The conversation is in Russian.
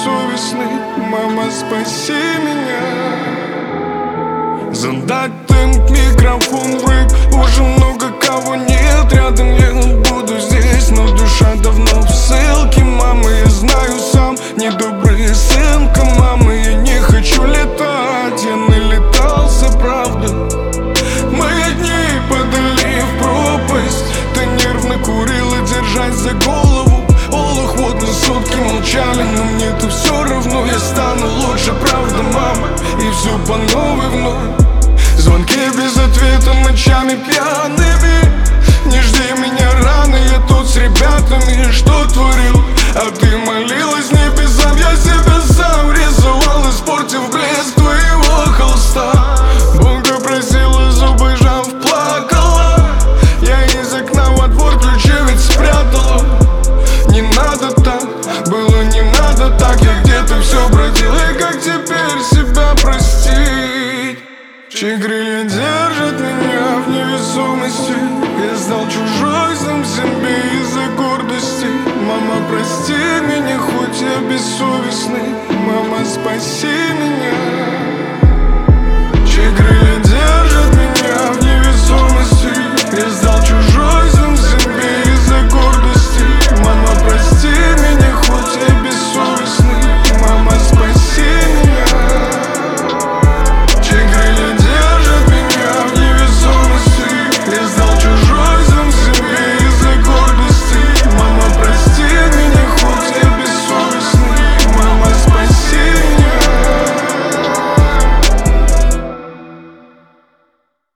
бессовестный. Мама, спаси меня. Задать темп, микрофон в рэп. Уже много кого нет рядом, я буду здесь, но душа давно в ссылке. Мама, я знаю сам, недобрый сынка. Мама, я не хочу летать, я налетался, правда. Мои дни падали в пропасть. Ты нервно курила, держась за голову. Олух, вот на сутки молчали, но мне-то все равно. Я стану лучше, правда, мама, и все по новой вновь. Звонки без ответа, ночами пьяными. Не жди меня рано, я тут с ребятами. Что творил, а ты молилась небесам. Я себя сам рисовал, испортив блеск твоего холста. Бога просила, зубы жав, плакала. Я из окна во двор ключи ведь спрятала. Не надо так, было не надо так. Я где-то все бродил, и как теперь себя простить? Чьи крылья держат меня в невесомости? Я стал чужой сам себе из-за гордости. Мама, прости меня, хоть я бессовестный. Мама, спаси меня.